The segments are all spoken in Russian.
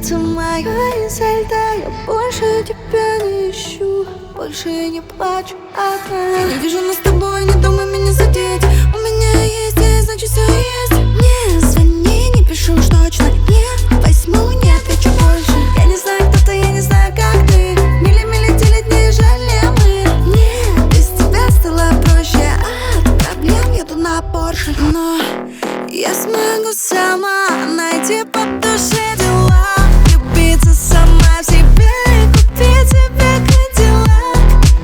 сердце мое изо льда. Я больше тебя не ищу, больше не плачу одна. Я не вижу нас с тобой, не думай меня задеть. У меня есть, и значит все есть. Не звони, не пишу уж точно. Не возьму, не отвечу больше. Я не знаю, кто ты, я не знаю, как ты. Мили телетней жили мы. Нет, без тебя стало проще. От проблем еду на Порше. Но я смогу сама найти по душе дела. Влюбиться сама в себя и купить себе Кадиллак.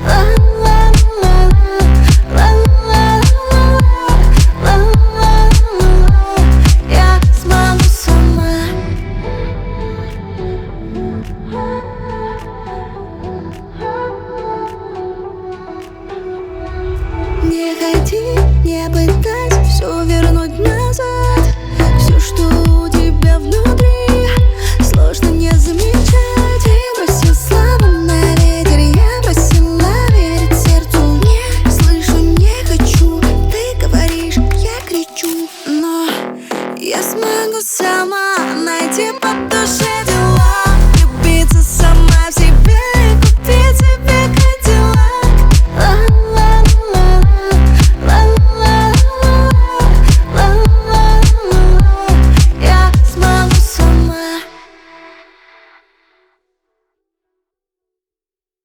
Я смогу сама. Не ходи, не пытайся все вернуть назад. Все, что у тебя внутри, сложно не замечать. И бросил слова на ветер, я бросила верить сердцу. Не слышу, не хочу, ты говоришь, я кричу. Но я смогу сама найти по душе